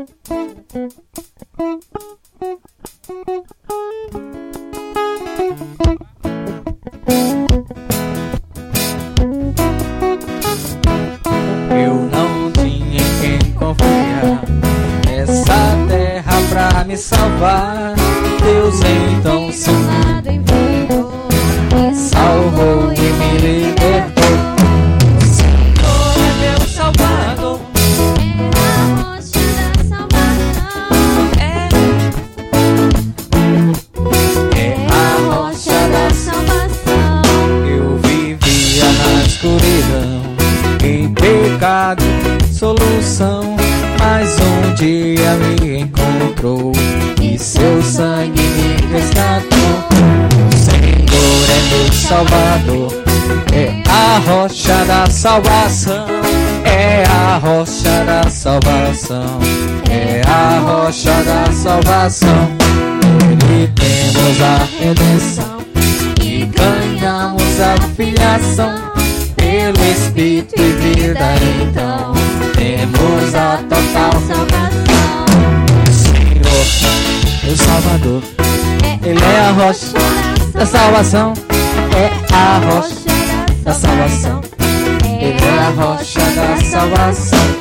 Eu não tinha em quem confiar, essa terra pra me salvar. Deus então se salvou e me libertou. O Senhor é meu Salvador, é a rocha da salvação. Eu vivia na escuridão, em pecado, solução, mas um dia me encontrou e seu sangue me resgatou. O Senhor é meu Salvador, é a rocha da salvação, é a rocha da salvação, é a rocha da salvação. Nele temos a redenção e ganhamos a filiação. Pelo Espírito e vida, então temos a total salvação. O Senhor, meu Salvador, Ele é a rocha da salvação, é a rocha da salvação, Ele é a rocha da salvação.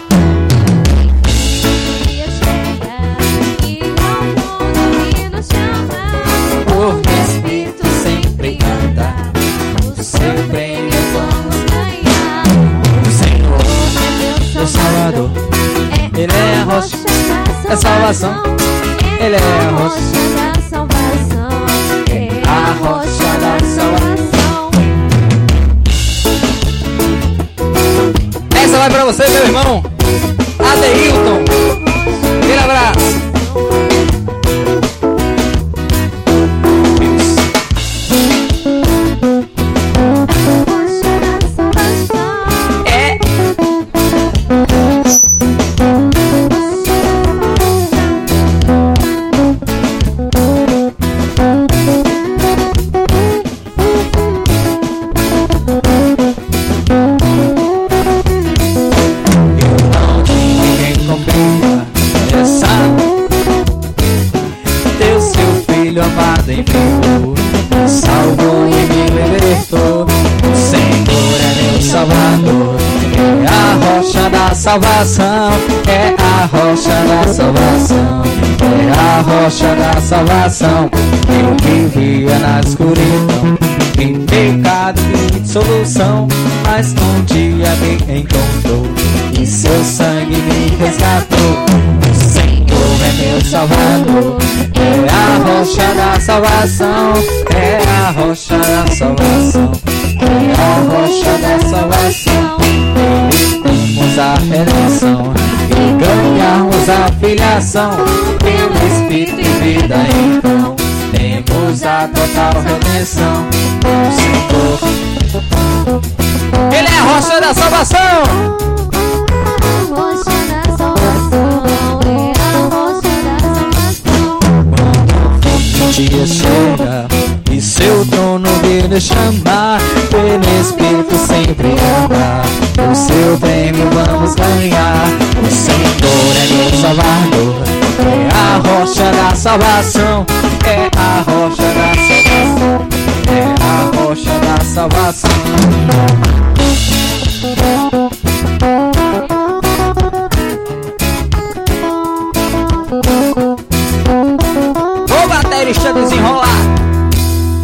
Por meu Espírito sempre anda, o seu prêmio vamos ganhar. O Senhor, meu Salvador, Ele é a rocha da salvação, Ele é a rocha da salvação, é a rocha da salvação. Essa vai pra você, meu irmão Adeilton. Aquele abraço. Salvou e me libertou. O Senhor é meu Salvador, é a rocha da salvação, é a rocha da salvação, é a rocha da salvação. Eu vivia na escuridão, em pecado e solução, mas um dia me encontrou e seu sangue me resgatou. O Senhor é meu Salvador, é a rocha da salvação, é a rocha da salvação, é a rocha da salvação. Nele temos a redenção e ganhamos a filiação. Pelo Espírito e vida, então temos a total redenção. O Senhor, Ele é a rocha da salvação. Dia chega e seu trono vem chamar, pelo Espírito sempre andar, o seu prêmio vamos ganhar. O Senhor é meu Salvador, é a rocha da salvação, é a rocha da salvação, é a rocha da salvação. Ô baterista desenrolar,